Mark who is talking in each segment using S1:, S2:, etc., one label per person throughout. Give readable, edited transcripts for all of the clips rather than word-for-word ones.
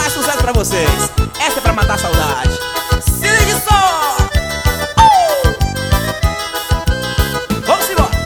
S1: Mais sucesso pra vocês. Essa é pra matar a saudade. Se ligue só! Vamos embora!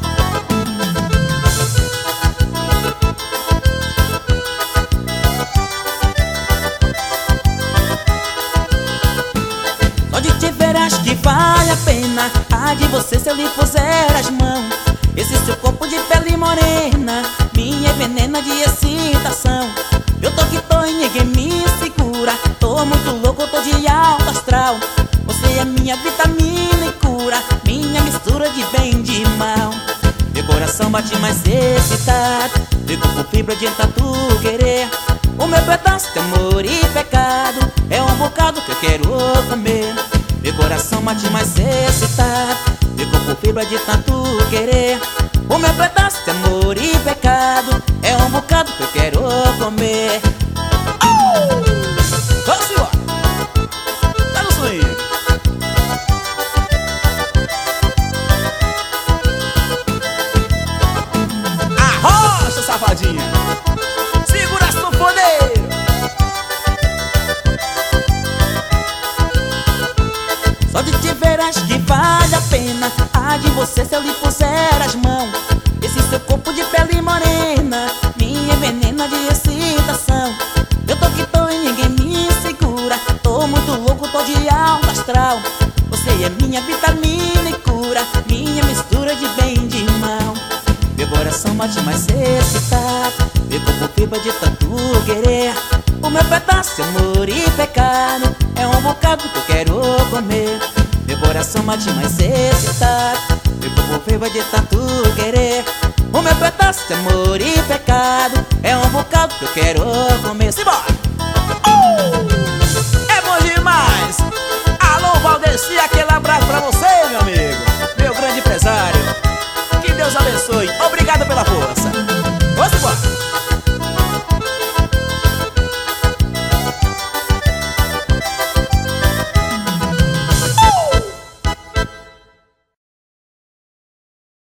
S2: Só de te ver acho que vale a pena. A de você se eu lhe puser as mãos. Esse seu corpo de pele morena me envenena de excitação. Eu tô que tô e ninguém me segura. Tô muito louco, tô de alto astral. Você é minha vitamina e cura, minha mistura de bem e de mal. Meu coração bate mais excitado, fico com fibra de tanto querer. O meu pedaço de amor e pecado é um bocado que eu quero comer. Meu coração bate mais excitado, fico com fibra de tanto querer. O meu pedaço de amor e pecado é um bocado que eu quero comer.
S1: Vamos embora! Tá no swing! Arrocha, safadinha! Segura a sanfoneiro!
S2: Só de te ver acho que vale a pena. A de você se eu lhe puser as mãos. Esse seu corpo de pele morena me envenena de excitação. Eu tô que tô e ninguém me segura. Tô muito louco, tô de alto astral. Você é minha vitamina e cura, minha mistura de bem e de mal. Meu coração bate mais excitado, fico com fibra de tanto querer. O meu pedaço de amor e pecado é um bocado que eu quero comer. Meu coração bate mais excitado, fico com fibra de tanto querer. O meu pedaço de amor e pecado é um bocado que eu quero comer.
S1: Simbora!